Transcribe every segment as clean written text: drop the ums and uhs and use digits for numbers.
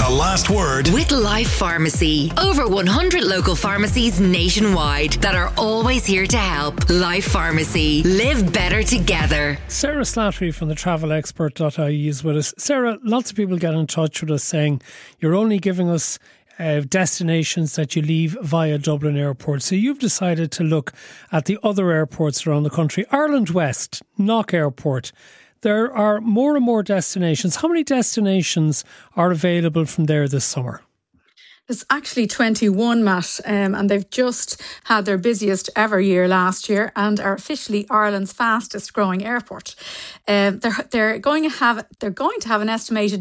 The Last Word with Life Pharmacy. Over 100 local pharmacies nationwide that are always here to help. Life Pharmacy. Live better together. Sarah Slattery from the travelexpert.ie is with us. Sarah, lots of people get in touch with us saying you're only giving us destinations that you leave via Dublin Airport. So you've decided to look at the other airports around the country. Ireland West, Knock Airport. There are more and more destinations. How many destinations are available from there this summer? There's actually 21, Matt, and they've just had their busiest ever year last year and are officially Ireland's fastest growing airport. They're going to have an estimated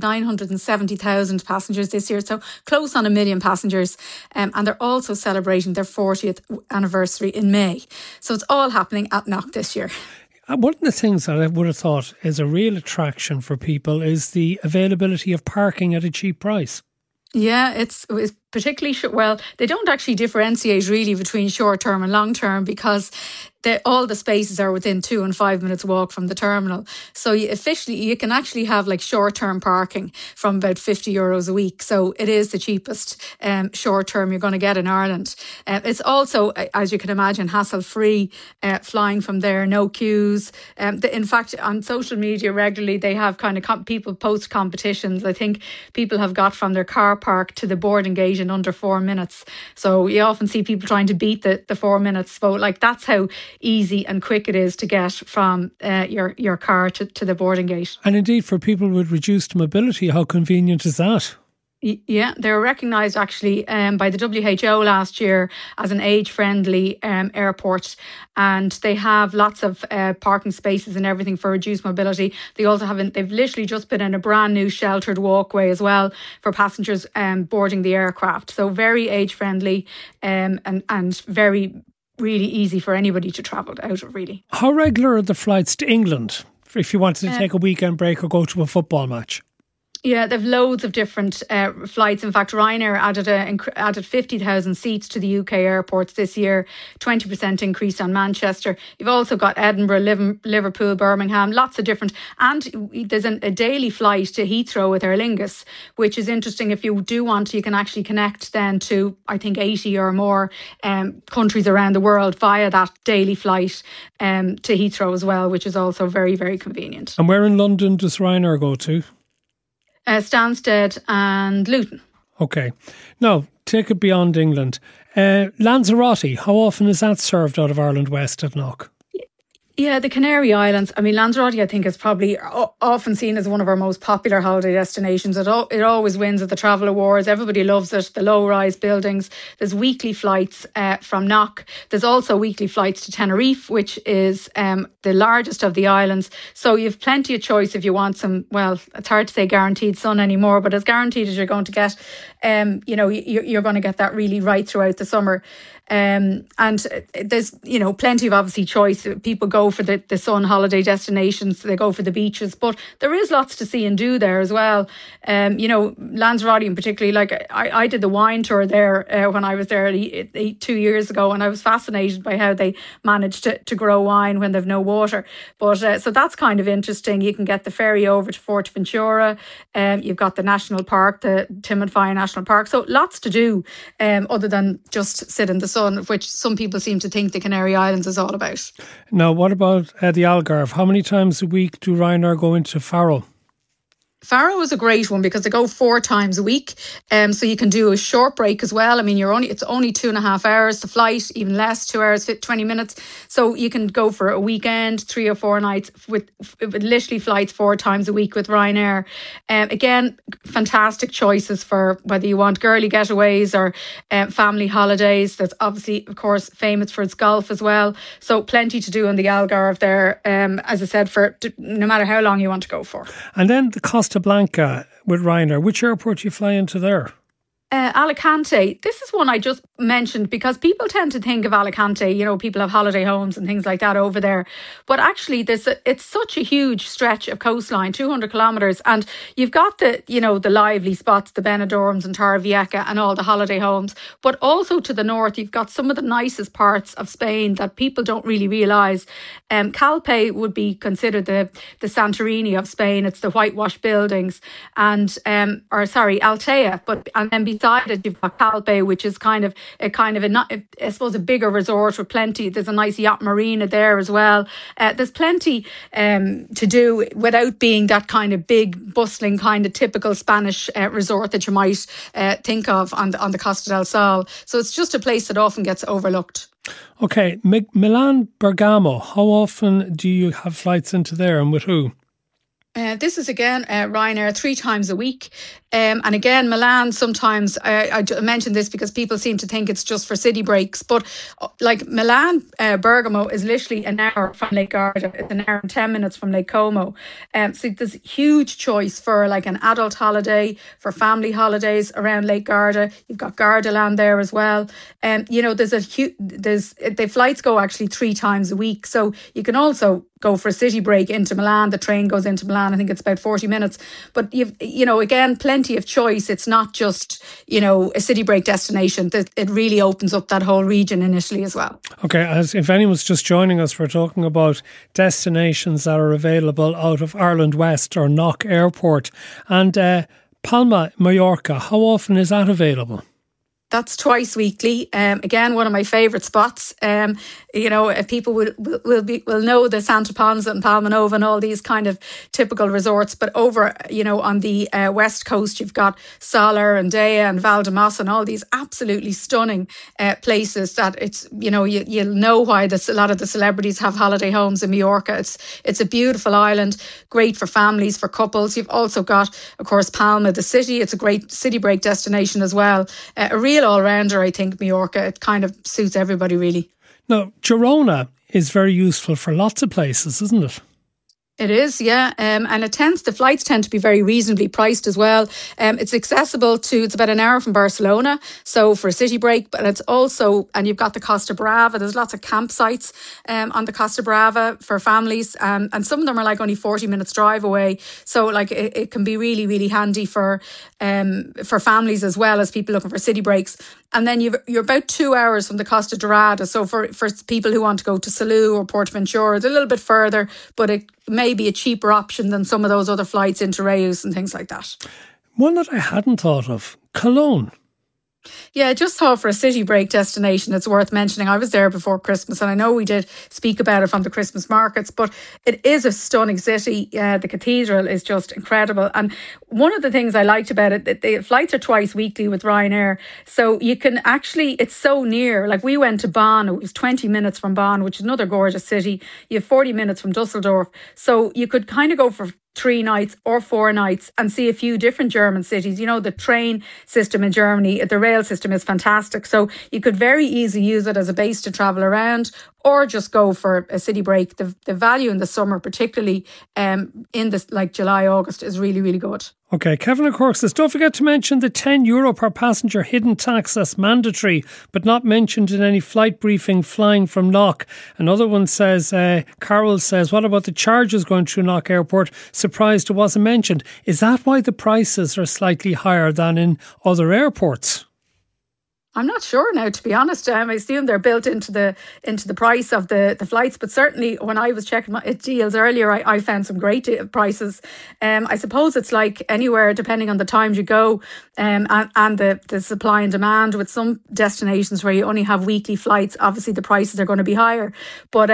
970,000 passengers this year, so close on 1 million passengers, and they're also celebrating their 40th anniversary in May. So it's all happening at Knock this year. One of the things that I would have thought is a real attraction for people is the availability of parking at a cheap price. Yeah, it's particularly, well, they don't actually differentiate really between short term and long term because all the spaces are within 2 and 5 minutes walk from the terminal. So you can actually have like short term parking from about €50 a week. So it is the cheapest short term you're going to get in Ireland. It's also, as you can imagine, hassle free flying from there, no queues. In fact, on social media regularly they have kind of people post competitions. I think people have got from their car park to the boarding gate in under 4 minutes. So you often see people trying to beat the 4 minutes. So like that's how easy and quick it is to get from your car to the boarding gate. And indeed, for people with reduced mobility, how convenient is that? Yeah, they were recognised actually by the WHO last year as an age-friendly airport, and they have lots of parking spaces and everything for reduced mobility. They also they've literally just put in a brand new sheltered walkway as well for passengers boarding the aircraft. So very age-friendly and very really easy for anybody to travel out of, really. How regular are the flights to England if you wanted to take a weekend break or go to a football match? Yeah, they've loads of different flights. In fact, Ryanair added 50,000 seats to the UK airports this year, 20% increase on Manchester. You've also got Edinburgh, Liverpool, Birmingham, lots of different. And there's a daily flight to Heathrow with Aer Lingus, which is interesting. If you do want to, you can actually connect then to, I think, 80 or more countries around the world via that daily flight to Heathrow as well, which is also very, very convenient. And where in London does Ryanair go to? Stansted and Luton. Okay. Now, take it beyond England. Lanzarote, how often is that served out of Ireland West at Knock? Yeah, the Canary Islands. I mean, Lanzarote, I think, is probably often seen as one of our most popular holiday destinations. It always wins at the Travel Awards. Everybody loves it. The low-rise buildings. There's weekly flights from Knock. There's also weekly flights to Tenerife, which is the largest of the islands. So you've plenty of choice if you want some, well, it's hard to say guaranteed sun anymore, but as guaranteed as you're going to get, you're going to get that really right throughout the summer. And there's, plenty of obviously choice. People go for the sun holiday destinations, they go for the beaches, but there is lots to see and do there as well. Lanzarote in particularly, like I did the wine tour there when I was there 2 years ago, and I was fascinated by how they managed to grow wine when they've no water. But so that's kind of interesting. You can get the ferry over to Forteventura. You've got the national park, the Timothy National Park. So lots to do other than just sit in the sun, which some people seem to think the Canary Islands is all about. Now, what about the Algarve? How many times a week do Ryanair go into Faro? Faro is a great one because they go 4 times a week. So you can do a short break as well. I mean, it's only 2.5 hours to flight, even less, 2 hours, 20 minutes. So you can go for a weekend, 3 or 4 nights with literally flights 4 times a week with Ryanair. Again, fantastic choices for whether you want girly getaways or family holidays. That's obviously, of course, famous for its golf as well. So plenty to do in the Algarve there, as I said, for no matter how long you want to go for. And then the Costa Blanca with Ryanair. Which airport do you fly into there? Alicante. This is one I just mentioned because people tend to think of Alicante, people have holiday homes and things like that over there. But actually, it's such a huge stretch of coastline, 200 kilometres. And you've got the lively spots, the Benidorms and Torrevieja and all the holiday homes. But also to the north, you've got some of the nicest parts of Spain that people don't really realise. Calpe would be considered the Santorini of Spain. It's the whitewashed buildings. And, Altea. And then beside it, you've got Calpe, which is kind of a bigger resort with plenty. There's a nice yacht marina there as well. There's plenty to do without being that kind of big, bustling, kind of typical Spanish resort that you might think of on the Costa del Sol. So it's just a place that often gets overlooked. Okay, Milan Bergamo. How often do you have flights into there, and with who? This is again Ryanair 3 times a week. And again, Milan, sometimes I mention this because people seem to think it's just for city breaks. But like Milan, Bergamo is literally an hour from Lake Garda. It's an hour and 10 minutes from Lake Como. So there's huge choice for like an adult holiday, for family holidays around Lake Garda. You've got Gardaland there as well. The flights go actually 3 times a week. So you can also go for a city break into Milan. The train goes into Milan. I think it's about 40 minutes. But again, plenty of choice. It's not just, a city break destination. It really opens up that whole region initially as well. Okay, as if anyone's just joining us, we're talking about destinations that are available out of Ireland West or Knock Airport. And Palma, Mallorca, how often is that available? That's twice weekly. Again, one of my favourite spots. People will know the Santa Ponsa and Palma Nova and all these kind of typical resorts. But over, on the west coast, you've got Soler and Dea and Valdemasa and all these absolutely stunning places that it's, you'll know why a lot of the celebrities have holiday homes in Mallorca. It's a beautiful island, great for families, for couples. You've also got, of course, Palma, the city. It's a great city break destination as well. A real all-rounder, I think, Mallorca. It kind of suits everybody, really. Now, Girona is very useful for lots of places, isn't it? It is, yeah. And the flights tend to be very reasonably priced as well. It's accessible it's about an hour from Barcelona. So for a city break, but it's also, and you've got the Costa Brava. There's lots of campsites on the Costa Brava for families. And some of them are like only 40 minutes drive away. So like it can be really, really handy for families as well as people looking for city breaks. And then you're about 2 hours from the Costa Dorada. So for people who want to go to Salou or Portaventura, it's a little bit further, but it may be a cheaper option than some of those other flights into Reus and things like that. One that I hadn't thought of, Cologne. Yeah, just thought for a city break destination, it's worth mentioning. I was there before Christmas and I know we did speak about it from the Christmas markets, but it is a stunning city. The cathedral is just incredible. And one of the things I liked about it, the flights are twice weekly with Ryanair. So you can actually, it's so near. Like we went to Bonn, it was 20 minutes from Bonn, which is another gorgeous city. You have 40 minutes from Dusseldorf. So you could kind of go for 3 nights or 4 nights and see a few different German cities. The train system in Germany, the rail system is fantastic. So you could very easily use it as a base to travel around or just go for a city break. The value in the summer, particularly in this like July, August, is really, really good. Okay, Kevin of Cork says, don't forget to mention the €10 per passenger hidden tax that's mandatory, but not mentioned in any flight briefing flying from Knock. Another one says, Carol says, what about the charges going through Knock Airport? Surprised it wasn't mentioned. Is that why the prices are slightly higher than in other airports? I'm not sure now, to be honest. I assume they're built into the price of the flights, but certainly when I was checking my deals earlier, I found some great prices. I suppose it's like anywhere, depending on the times you go, and the supply and demand. With some destinations where you only have weekly flights, obviously the prices are going to be higher. But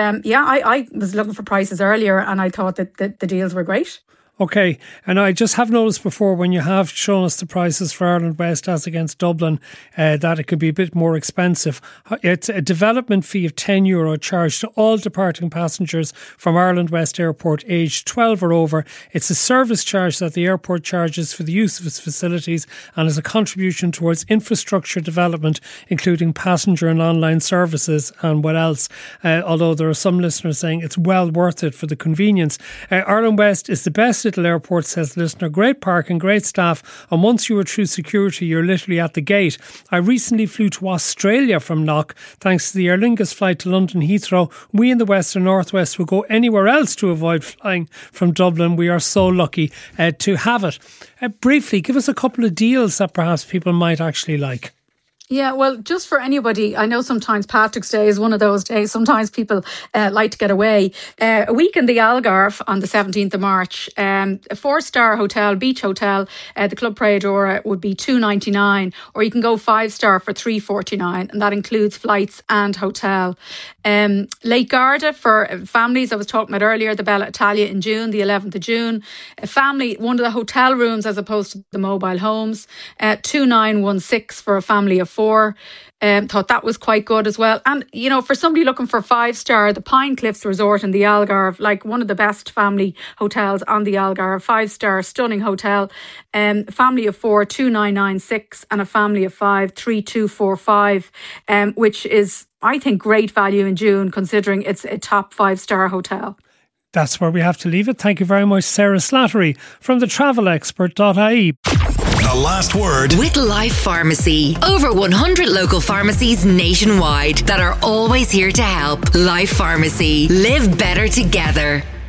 I was looking for prices earlier, and I thought that the deals were great. Okay, and I just have noticed before when you have shown us the prices for Ireland West as against Dublin that it could be a bit more expensive. It's a development fee of €10 charged to all departing passengers from Ireland West Airport aged 12 or over. It's a service charge that the airport charges for the use of its facilities and is a contribution towards infrastructure development, including passenger and online services and what else. Although there are some listeners saying it's well worth it for the convenience. Ireland West is the best little airport, says the listener. Great parking, great staff, and once you are through security, you're literally at the gate. I recently flew to Australia from Knock, thanks to the Aer Lingus flight to London Heathrow. We in the West and North West will go anywhere else to avoid flying from Dublin. We are so lucky to have it. Briefly, give us a couple of deals that perhaps people might actually like. Yeah, well, just for anybody, I know sometimes Patrick's Day is one of those days. Sometimes people like to get away. A week in the Algarve on the 17th of March, a 4-star hotel, beach hotel, the Club Priadora would be $299, or you can go 5-star for $349, and that includes flights and hotel. Lake Garda for families, I was talking about earlier, the Bella Italia in June, the 11th of June. A family, one of the hotel rooms as opposed to the mobile homes, $2,916 for a family of 4. Thought that was quite good as well. And, you know, for somebody looking for 5-star, the Pine Cliffs Resort in the Algarve, like one of the best family hotels on the Algarve, 5-star, stunning hotel. Family of 4, $2,996, and a family of 5, $3,245, which is, I think, great value in June, considering it's a top 5-star hotel. That's where we have to leave it. Thank you very much, Sarah Slattery from thetravelexpert.ie. The last word with Life Pharmacy. Over 100 local pharmacies nationwide that are always here to help. Life Pharmacy. Live better together.